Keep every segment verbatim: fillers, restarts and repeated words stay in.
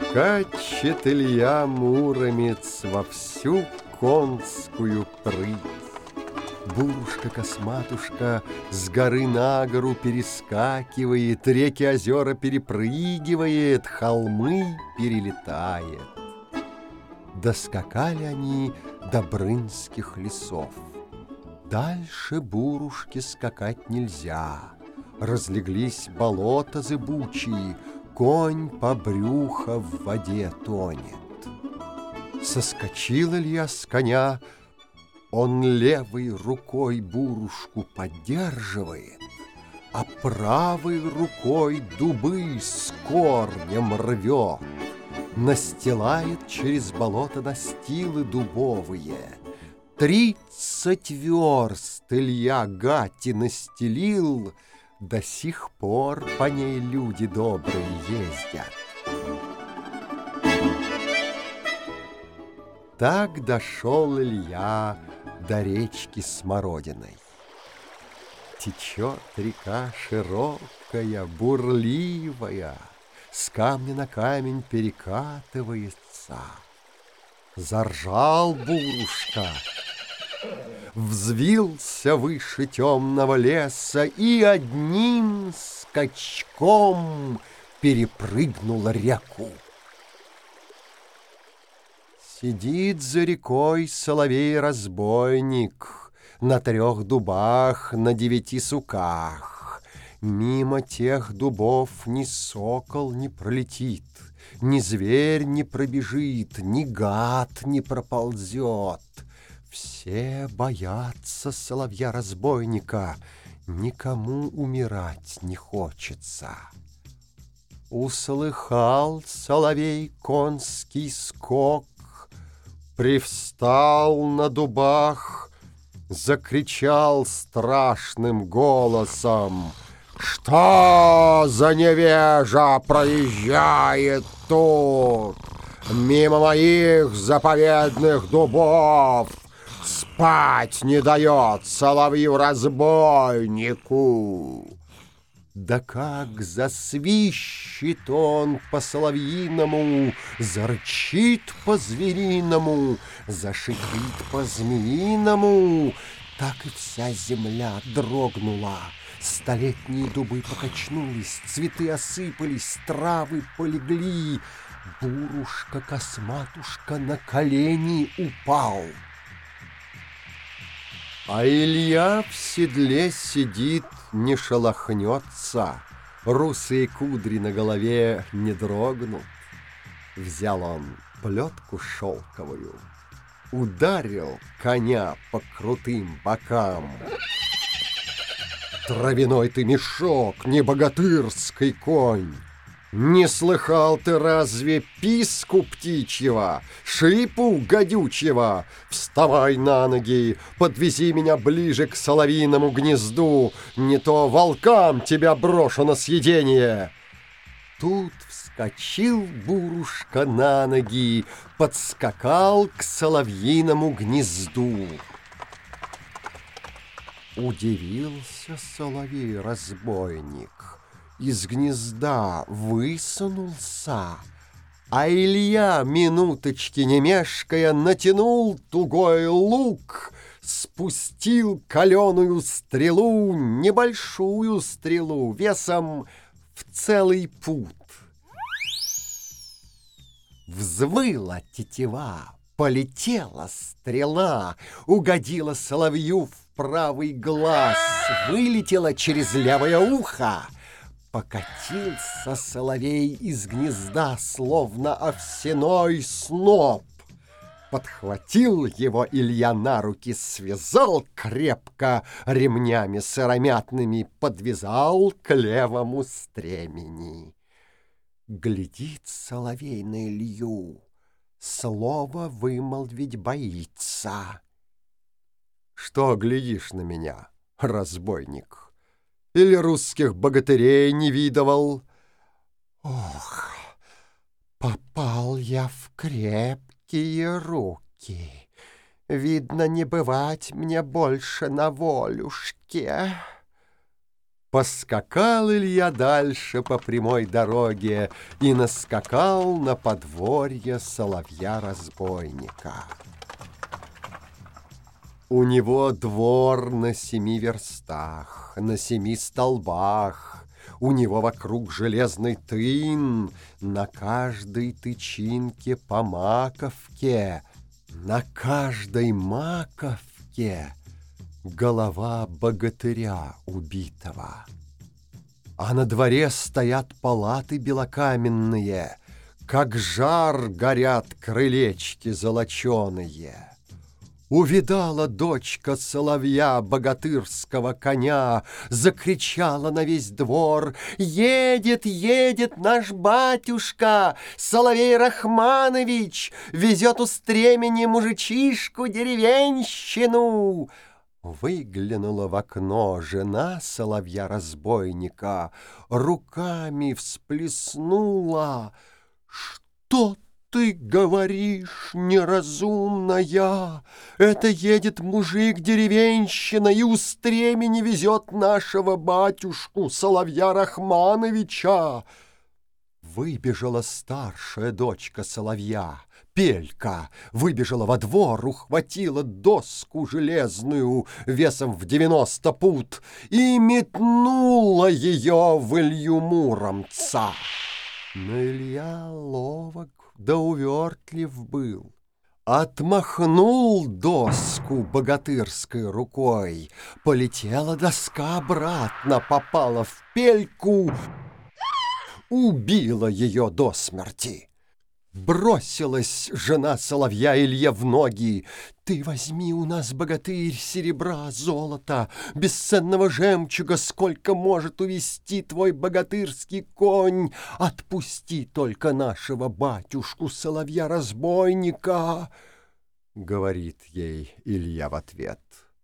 Скачет Илья Муромец во всю конскую прыть. Бурушка-косматушка с горы на гору перескакивает, реки, озера перепрыгивает, холмы перелетает. Доскакали они до Брынских лесов. Дальше Бурушке скакать нельзя. Разлеглись болота зыбучие, конь по брюхо в воде тонет. Соскочил Илья с коня, он левой рукой Бурушку поддерживает, а правой рукой дубы с корнем рвет, настилает через болото настилы дубовые. Тридцать верст Илья гати настелил, до сих пор по ней люди добрые ездят. Так дошел Илья до речки Смородиной. Течет река широкая, бурливая, с камня на камень перекатывается. Заржал Бурушка, взвился выше темного леса и одним скачком перепрыгнул реку. Сидит за рекой соловей-разбойник на трех дубах, на девяти суках. Мимо тех дубов ни сокол не пролетит, ни зверь не пробежит, ни гад не проползет. Все боятся соловья-разбойника, никому умирать не хочется. Услыхал соловей конский скок, привстал на дубах, закричал страшным голосом: «Что за невежа проезжает тут, мимо моих заповедных дубов? Спать не дает соловью-разбойнику!» Да как засвищет он по-соловьиному, зарычит по-звериному, зашипит по-змеиному, так и вся земля дрогнула. Столетние дубы покачнулись, цветы осыпались, травы полегли. Бурушка-косматушка на колени упал. А Илья в седле сидит, не шелохнется, русые кудри на голове не дрогнут. Взял он плетку шелковую, ударил коня по крутым бокам. Травяной ты мешок, не богатырский конь! Не слыхал ты разве писку птичьего, шипу гадючего? Вставай на ноги, подвези меня ближе к соловьиному гнезду, не то волкам тебя брошу на съедение. Тут вскочил Бурушка на ноги, подскакал к соловьиному гнезду. Удивился соловей-разбойник, из гнезда высунулся, а Илья, минуточки не мешкая, натянул тугой лук, спустил каленую стрелу, небольшую стрелу, весом в целый пуд. Взвыла тетива, полетела стрела, угодила соловью в правый глаз, вылетела через левое ухо. Покатился соловей из гнезда, словно овсяной сноп. Подхватил его Илья на руки, связал крепко ремнями сыромятными, подвязал к левому стремени. Глядит соловей на Илью, слово вымолвить боится. Что глядишь на меня, разбойник? Или русских богатырей не видывал? Ох, попал я в крепкие руки. Видно, не бывать мне больше на волюшке. Поскакал Илья дальше по прямой дороге и наскакал на подворье соловья-разбойника. У него двор на семи верстах, на семи столбах, у него вокруг железный тын, на каждой тычинке по маковке, на каждой маковке голова богатыря убитого. А на дворе стоят палаты белокаменные, как жар горят крылечки золоченые. Увидала дочка соловья богатырского коня, закричала на весь двор: «Едет, едет наш батюшка, Соловей Рахманович, везет у стремени мужичишку деревенщину!» Выглянула в окно жена соловья-разбойника, руками всплеснула: «Что ты говоришь, неразумная? Это едет мужик-деревенщина и у стремени везет нашего батюшку, Соловья Рахмановича!» Выбежала старшая дочка соловья, Пелька, выбежала во двор, ухватила доску железную весом в девяносто пуд и метнула ее в Илью Муромца. Но Илья ловок да увертлив был. Отмахнул доску богатырской рукой, полетела доска обратно, попала в Пельку, убила ее до смерти. Бросилась жена соловья Илье в ноги: «Ты возьми у нас, богатырь, серебра, золота, бесценного жемчуга, сколько может увести твой богатырский конь. Отпусти только нашего батюшку, соловья-разбойника!» Говорит ей Илья в ответ: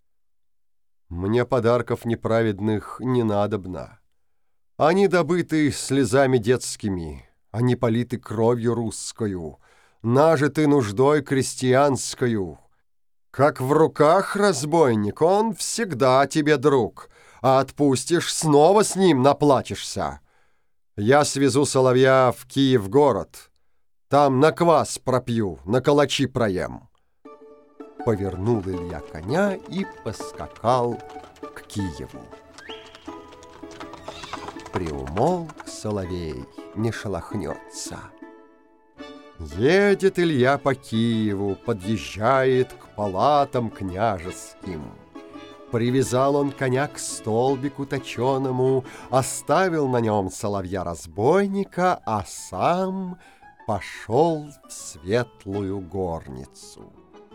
«Мне подарков неправедных не надобно. Они добыты слезами детскими». Они политы кровью русскою, нажиты нуждой крестьянскою. Как в руках разбойник, он всегда тебе друг, а отпустишь, снова с ним наплачешься. Я свезу соловья в Киев-город, там на квас пропью, на калачи проем». Повернул Илья коня и поскакал к Киеву. Приумолк соловей, не шелохнется. Едет Илья по Киеву, подъезжает к палатам княжеским. Привязал он коня к столбику точеному, оставил на нем соловья-разбойника, а сам пошел в светлую горницу.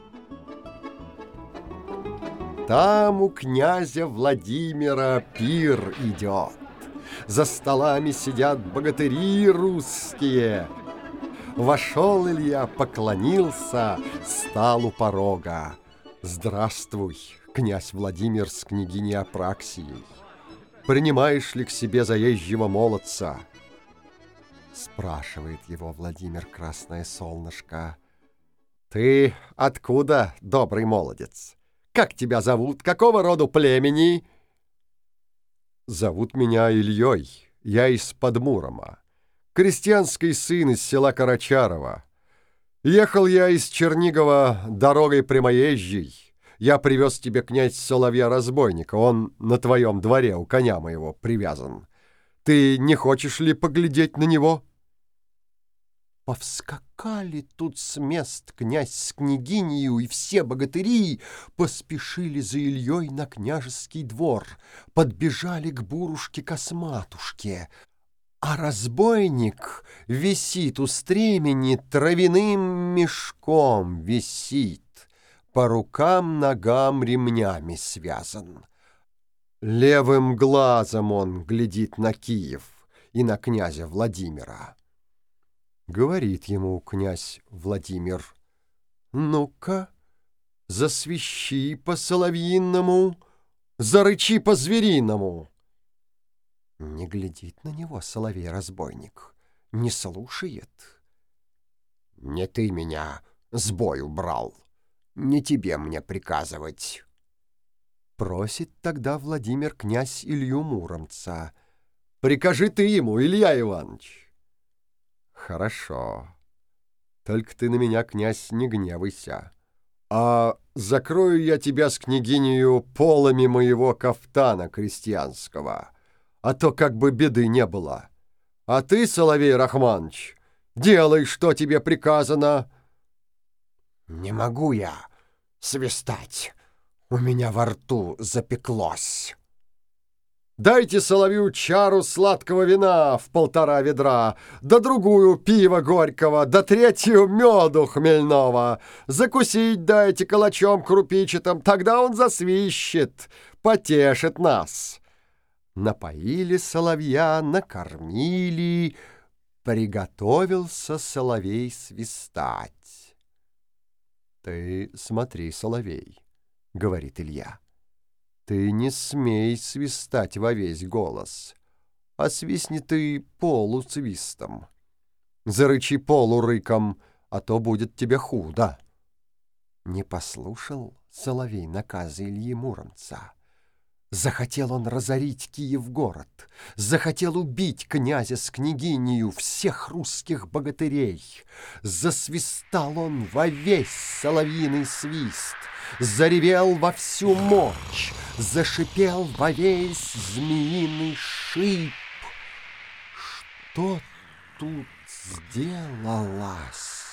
Там у князя Владимира пир идет. За столами сидят богатыри русские. Вошел Илья, поклонился, стал у порога. «Здравствуй, князь Владимир с княгиней Апраксией. Принимаешь ли к себе заезжего молодца?» Спрашивает его Владимир Красное Солнышко: «Ты откуда, добрый молодец? Как тебя зовут? Какого роду племени?» «Зовут меня Ильей, я из-под Мурома, крестьянский сын из села Карачарова. Ехал я из Чернигова дорогой прямоезжей. Я привез тебе, князь, соловья-разбойника, он на твоем дворе у коня моего привязан. Ты не хочешь ли поглядеть на него?» Повскакали тут с мест князь с княгинею, и все богатыри поспешили за Ильей на княжеский двор, подбежали к бурушке-косматушке. А разбойник висит у стремени, травяным мешком висит, по рукам-ногам ремнями связан. Левым глазом он глядит на Киев и на князя Владимира. Говорит ему князь Владимир: «Ну-ка, засвищи по-соловьиному, зарычи по-звериному». Не глядит на него соловей-разбойник, не слушает. «Не ты меня с бою брал, не тебе мне приказывать». Просит тогда Владимир князь Илью Муромца: «Прикажи ты ему, Илья Иванович». «Хорошо. Только ты на меня, князь, не гневайся. А закрою я тебя с княгинею полами моего кафтана крестьянского, а то как бы беды не было. А ты, Соловей Рахманыч, делай, что тебе приказано». «Не могу я свистать, у меня во рту запеклось». «Дайте соловью чару сладкого вина в полтора ведра, да другую пива горького, да третью меду хмельного. Закусить дайте калачом крупичатым, тогда он засвищет, потешит нас». Напоили соловья, накормили, приготовился соловей свистать. «Ты смотри, соловей», — говорит Илья, — «ты не смей свистать во весь голос, а свистни ты полусвистом. Зарычи полурыком, а то будет тебе худо». Не послушал соловей наказа Ильи Муромца. Захотел он разорить Киев-город, захотел убить князя с княгинею, всех русских богатырей. Засвистал он во весь соловьиный свист, заревел во всю мощь, зашипел во весь змеиный шип. Что тут сделалось?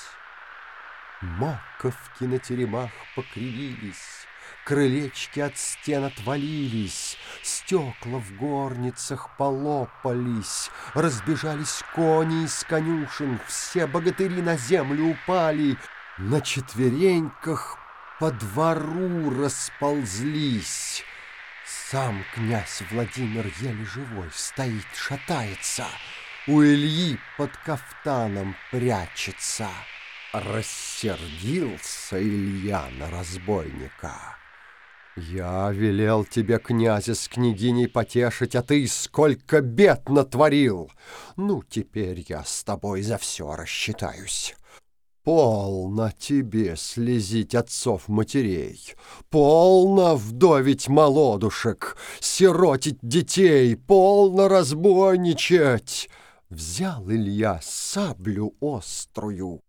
Маковки на теремах покривились, крылечки от стен отвалились, стекла в горницах полопались, разбежались кони из конюшен, все богатыри на землю упали, на четвереньках по двору расползлись. Сам князь Владимир еле живой стоит, шатается, у Ильи под кафтаном прячется. Рассердился Илья на разбойника. «Я велел тебе князя с княгиней потешить, а ты сколько бед натворил! Ну, теперь я с тобой за все рассчитаюсь. Полно тебе слезить отцов-матерей, полно вдовить молодушек, сиротить детей, полно разбойничать!» Взял Илья саблю острую,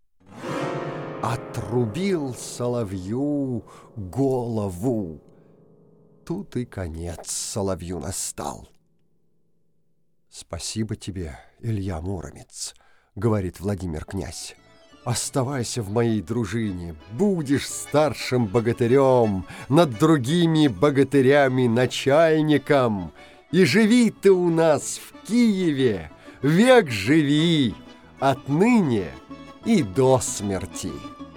отрубил соловью голову. Тут и конец соловью настал. «Спасибо тебе, Илья Муромец», — говорит Владимир князь. «Оставайся в моей дружине, будешь старшим богатырем, над другими богатырями начальником, и живи ты у нас в Киеве, век живи, отныне и до смерти».